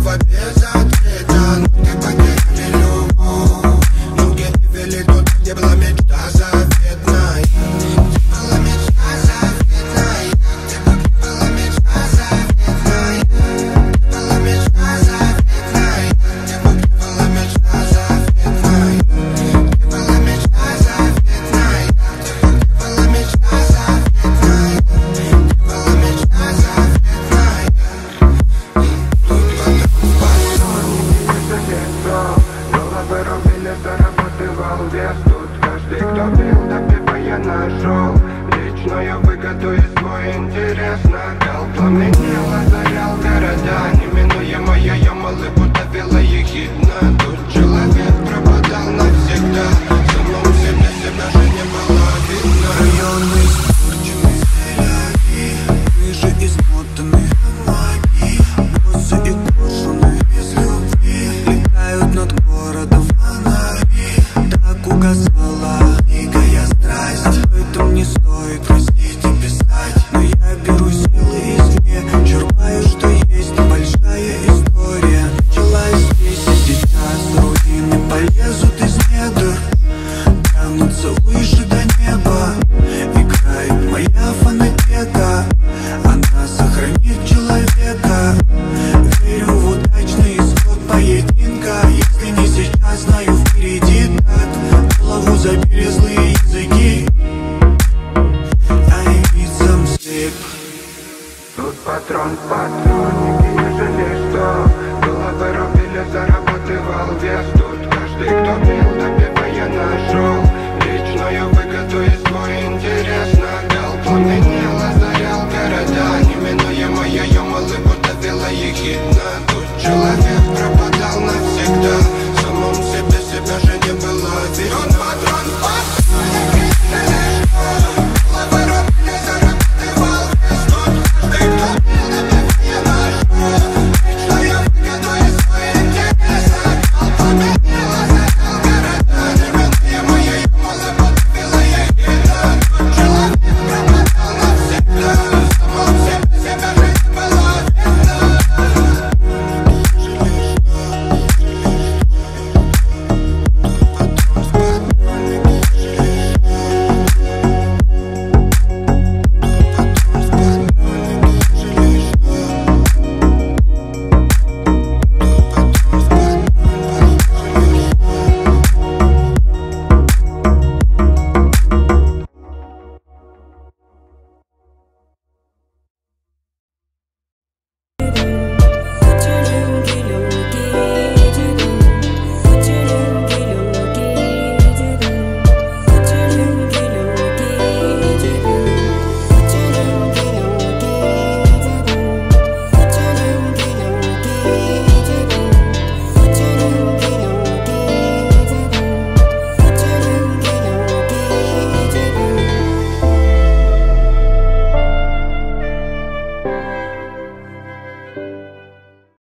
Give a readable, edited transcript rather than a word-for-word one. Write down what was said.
снова без ответа. Ноги потеряли любовь, ноги вели туда, где была мечта заветная. Где была мечта заветная, где была мечта заветная, где была мечта заветная, где была мечта заветная, где была мечта заветная, где была мечта заветная, где была мечта заветная. Головы рубили до работы вес. Тут каждый, кто пил, до пива я нашел личную выгоду и свой интерес нагал. Пламенел, озарял города, неминуемо ее улыбку давила ехидно. Тут человек пропадал навсегда, самому себе себя же не было видно. Районы испорчены, мы же измотаны, боссы и брошены без любви, летают над городом фонари. Так угасала дикая страсть, об этом не стоит просить и писать. Но я беру силы извне, черпаю, что есть. Большая история началась здесь и сейчас. Руины полезут из недр, тянутся выше до неба. Играет моя фонотека, она сохранит человека. Верю в удачный исход поединка. Если не сейчас, знаю впереди так. Голову забили злые языки, I need some sleep. Тут патрон в патроннике, не жалей, что головы рубили, зарабатывал вес. Тут каждый, кто пил, до пива я нашел личную выгоду и свой интерес нагал. Пламенел, озарял города, неминуемо ее улыбку давила ехидно. Тут человек